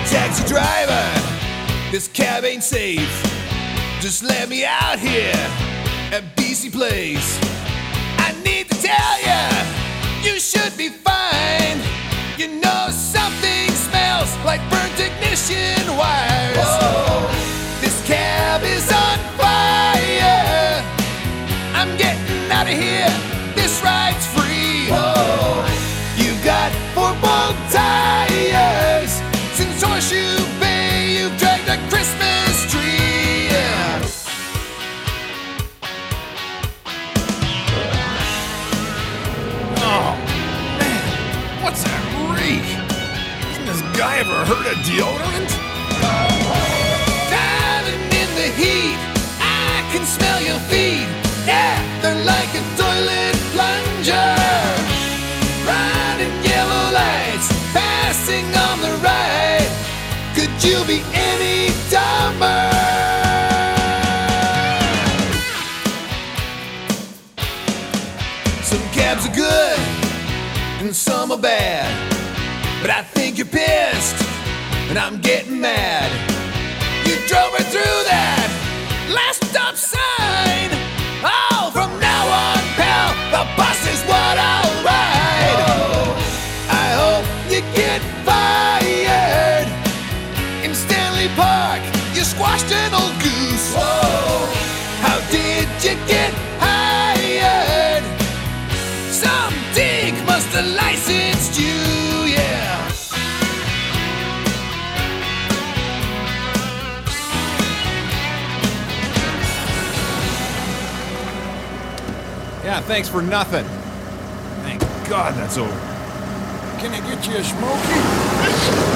Taxi driver, this cab ain't safe. Just let me out here at BC Place. I need to tell you, you should be fine. You know something smells like burnt ignition wires. Whoa. This cab is on fire. I'm getting out of here. This ride's free. Whoa. You got 4-bolt tires. Since Horseshoe Bay, you've dragged a Christmas tree. Yeah. Oh, man, what's that reek? Hasn't this guy ever heard of deodorant? Driving in the heat, I can smell your feet. Yeah, they're like a toilet plunger. Riding yellow lights, passing on the right. Could you be any dumber? Some cabs are good and some are bad, but I think you're pissed and I'm getting mad. You drove her through that last stop sign. Oh, from now on, pal, the bus is what I'll ride. Whoa. I hope you get fired. In Stanley Park, you squashed an old goose. Whoa. How did you get hired? Some dick must have licensed you, yeah. Yeah, thanks for nothing. Thank God that's over. Can I get you a smoky?